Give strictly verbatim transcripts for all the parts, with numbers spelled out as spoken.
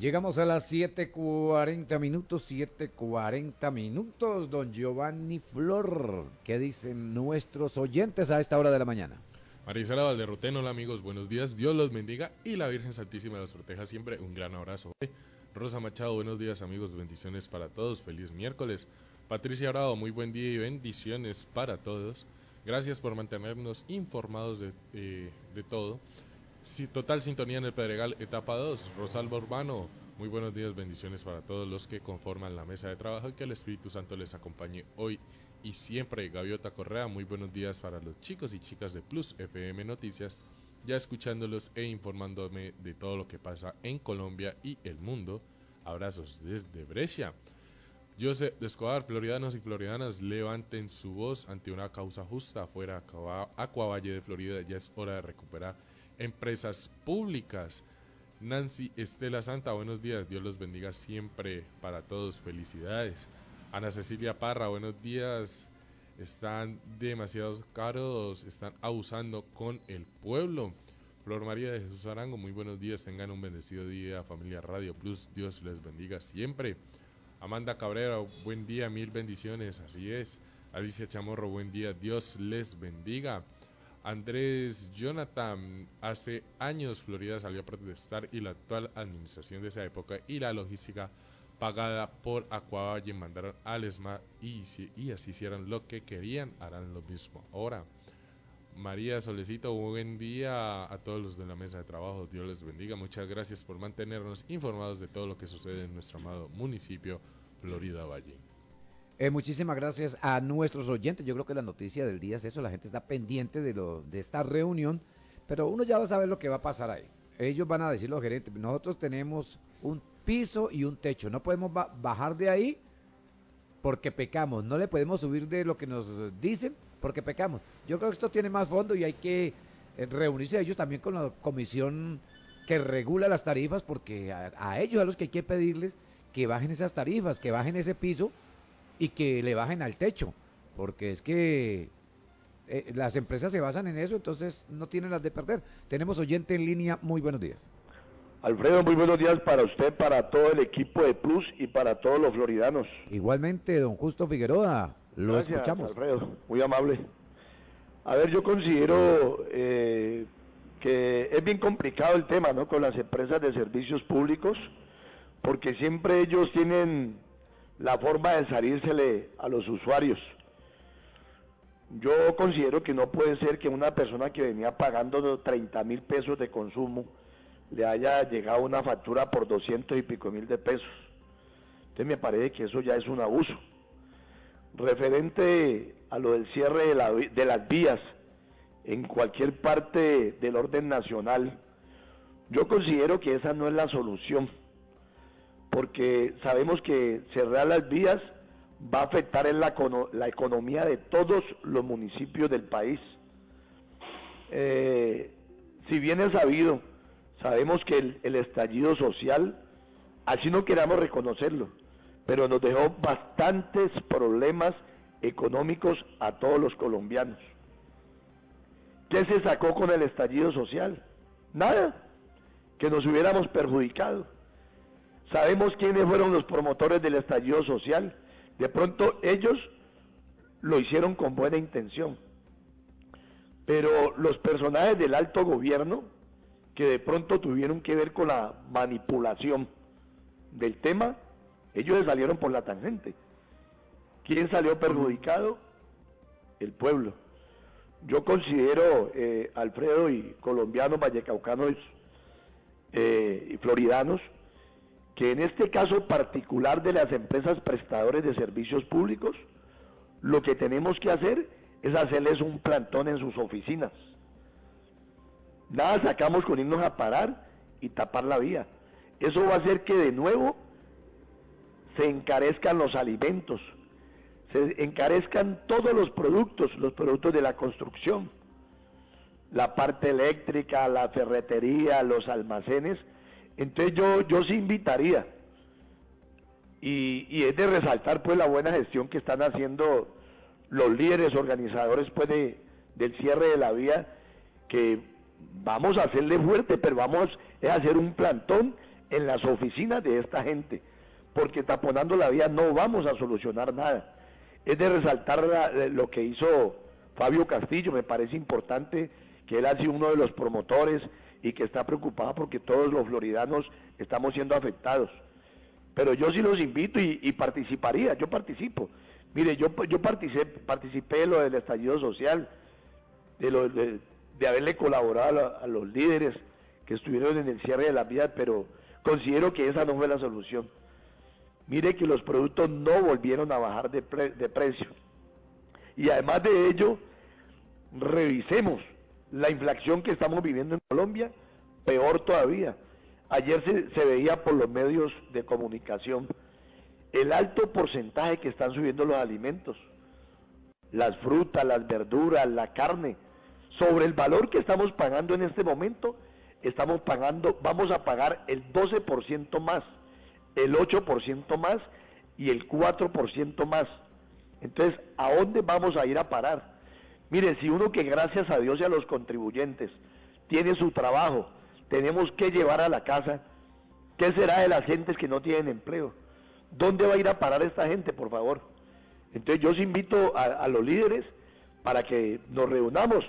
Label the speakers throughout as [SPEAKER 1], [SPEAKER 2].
[SPEAKER 1] Llegamos a las siete cuarenta minutos, siete cuarenta minutos, don Giovanni Flor. ¿Qué dicen nuestros oyentes a esta hora de la mañana?
[SPEAKER 2] Marisela Valderroteno, hola amigos, buenos días, Dios los bendiga y la Virgen Santísima los proteja siempre, un gran abrazo. Rosa Machado, buenos días amigos, bendiciones para todos, feliz miércoles. Patricia Bravo, muy buen día y bendiciones para todos. Gracias por mantenernos informados de, eh, de todo. Sí, total sintonía en el Pedregal, etapa dos. Rosalba Urbano, muy buenos días, bendiciones para todos los que conforman la mesa de trabajo y que el Espíritu Santo les acompañe hoy y siempre. Gaviota Correa, muy buenos días para los chicos y chicas de Plus F M Noticias, ya escuchándolos e informándome de todo lo que pasa en Colombia y el mundo. Abrazos desde Brescia. Joseph de Escobar, floridanos y floridanas, levanten su voz ante una causa justa. Afuera Acuavalle de Florida, ya es hora de recuperar empresas públicas. Nancy Estela Santa, buenos días, Dios los bendiga siempre para todos, felicidades. Ana Cecilia Parra, buenos días, están demasiado caros, están abusando con el pueblo. Flor María de Jesús Arango, muy buenos días, tengan un bendecido día, familia Radio Plus, Dios les bendiga siempre. Amanda Cabrera, buen día, mil bendiciones, así es. Alicia Chamorro, buen día, Dios les bendiga. Andrés Jonathan, hace años Florida salió a protestar y la actual administración de esa época y la logística pagada por Acuavalle mandaron al ESMAD y, y así hicieron lo que querían, harán lo mismo ahora. María Solecito, buen día a todos los de la mesa de trabajo, Dios les bendiga, muchas gracias por mantenernos informados de todo lo que sucede en nuestro amado municipio Florida Valle.
[SPEAKER 1] Eh, muchísimas gracias a nuestros oyentes. Yo creo que la noticia del día es eso, la gente está pendiente de, lo, de esta reunión, pero uno ya va a saber lo que va a pasar ahí. Ellos van a decir, los gerentes, nosotros tenemos un piso y un techo, no podemos ba bajar de ahí porque pecamos, no le podemos subir de lo que nos dicen porque pecamos. Yo creo que esto tiene más fondo y hay que eh, reunirse ellos también con la comisión que regula las tarifas, porque a, a ellos a los que hay que pedirles que bajen esas tarifas, que bajen ese piso y que le bajen al techo, porque es que eh, las empresas se basan en eso, entonces no tienen las de perder. Tenemos oyente en línea, muy buenos días.
[SPEAKER 3] Alfredo, muy buenos días para usted, para todo el equipo de Plus y para todos los floridanos.
[SPEAKER 1] Igualmente, don Justo Figueroa, lo
[SPEAKER 3] Gracias,
[SPEAKER 1] escuchamos.
[SPEAKER 3] Alfredo, muy amable. A ver, yo considero eh, que es bien complicado el tema, ¿no?, con las empresas de servicios públicos, porque siempre ellos tienen la forma de salírsele a los usuarios. Yo considero que no puede ser que una persona que venía pagando treinta mil pesos de consumo le haya llegado una factura por doscientos y pico mil de pesos. Entonces me parece que eso ya es un abuso. Referente a lo del cierre de, la, de las vías en cualquier parte del orden nacional, yo considero que esa no es la solución, porque sabemos que cerrar las vías va a afectar en la, la economía de todos los municipios del país. Eh, si bien es sabido, sabemos que el, el estallido social, así no queramos reconocerlo, pero nos dejó bastantes problemas económicos a todos los colombianos. ¿Qué se sacó con el estallido social? Nada, que nos hubiéramos perjudicado. Sabemos quiénes fueron los promotores del estallido social. De pronto ellos lo hicieron con buena intención, pero los personajes del alto gobierno que de pronto tuvieron que ver con la manipulación del tema, ellos se salieron por la tangente. ¿Quién salió perjudicado? El pueblo. Yo considero, eh, Alfredo y colombianos, vallecaucanos eh, y floridanos, que en este caso particular de las empresas prestadores de servicios públicos, lo que tenemos que hacer es hacerles un plantón en sus oficinas. Nada sacamos con irnos a parar y tapar la vía. Eso va a hacer que de nuevo se encarezcan los alimentos, se encarezcan todos los productos, los productos de la construcción, la parte eléctrica, la ferretería, los almacenes. Entonces yo, yo sí invitaría, y, y es de resaltar pues la buena gestión que están haciendo los líderes organizadores pues de, del cierre de la vía, que vamos a hacerle fuerte, pero vamos a hacer un plantón en las oficinas de esta gente, porque taponando la vía no vamos a solucionar nada. Es de resaltar la, lo que hizo Fabio Castillo, me parece importante que él ha sido uno de los promotores y que está preocupado porque todos los floridanos estamos siendo afectados. Pero yo sí los invito y, y participaría, yo participo. Mire, yo, yo participé, participé de lo del estallido social, de, lo, de, de haberle colaborado a, a los líderes que estuvieron en el cierre de la vía, pero considero que esa no fue la solución. Mire que los productos no volvieron a bajar de, pre, de precio. Y además de ello, revisemos la inflación que estamos viviendo en Colombia, peor todavía. Ayer se, se veía por los medios de comunicación el alto porcentaje que están subiendo los alimentos, las frutas, las verduras, la carne, sobre el valor que estamos pagando en este momento, estamos pagando, vamos a pagar el doce por ciento más, el ocho por ciento más y el cuatro por ciento más. Entonces, ¿a dónde vamos a ir a parar? Mire, si uno que gracias a Dios y a los contribuyentes tiene su trabajo, tenemos que llevar a la casa, ¿qué será de las gentes que no tienen empleo? ¿Dónde va a ir a parar esta gente, por favor? Entonces yo os invito a, a los líderes para que nos reunamos.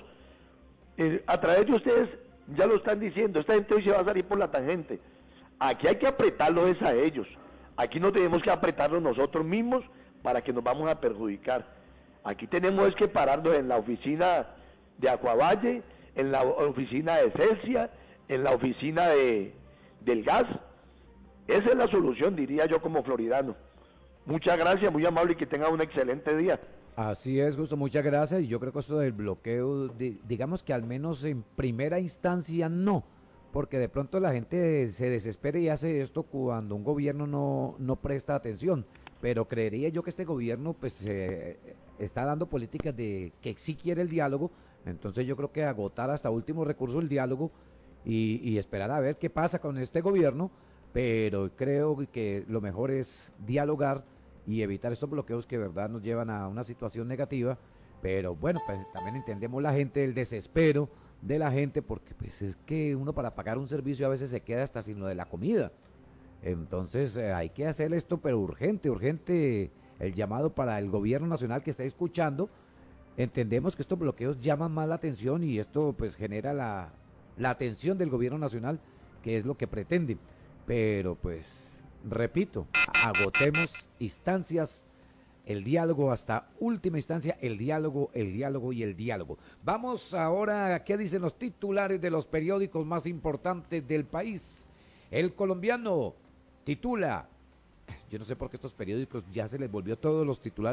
[SPEAKER 3] Eh, a través de ustedes, ya lo están diciendo, esta gente hoy se va a salir por la tangente. Aquí hay que apretarlos es a ellos. Aquí no tenemos que apretarlos nosotros mismos para que nos vamos a perjudicar. Aquí tenemos es que pararnos en la oficina de Acuavalle, en la oficina de Celsia, en la oficina de, del gas. Esa es la solución, diría yo como floridano. Muchas gracias, muy amable y que tenga un excelente día.
[SPEAKER 1] Así es, Justo, muchas gracias. Y yo creo que esto del bloqueo, di- digamos que al menos en primera instancia no, porque de pronto la gente se desespera y hace esto cuando un gobierno no, no presta atención. Pero creería yo que este gobierno pues eh, está dando políticas de que sí quiere el diálogo, entonces yo creo que agotar hasta último recurso el diálogo y, y esperar a ver qué pasa con este gobierno, pero creo que lo mejor es dialogar y evitar estos bloqueos que de verdad nos llevan a una situación negativa. Pero bueno, pues también entendemos la gente, el desespero de la gente, porque pues es que uno para pagar un servicio a veces se queda hasta sin lo de la comida. Entonces eh, hay que hacer esto, pero urgente, urgente el llamado para el gobierno nacional que está escuchando. Entendemos que estos bloqueos llaman más la atención y esto pues genera la, la atención del gobierno nacional, que es lo que pretende. Pero pues, repito, agotemos instancias, el diálogo hasta última instancia, el diálogo, el diálogo y el diálogo. Vamos ahora a qué dicen los titulares de los periódicos más importantes del país. El Colombiano titula, yo no sé por qué estos periódicos ya se les volvió todos los titulares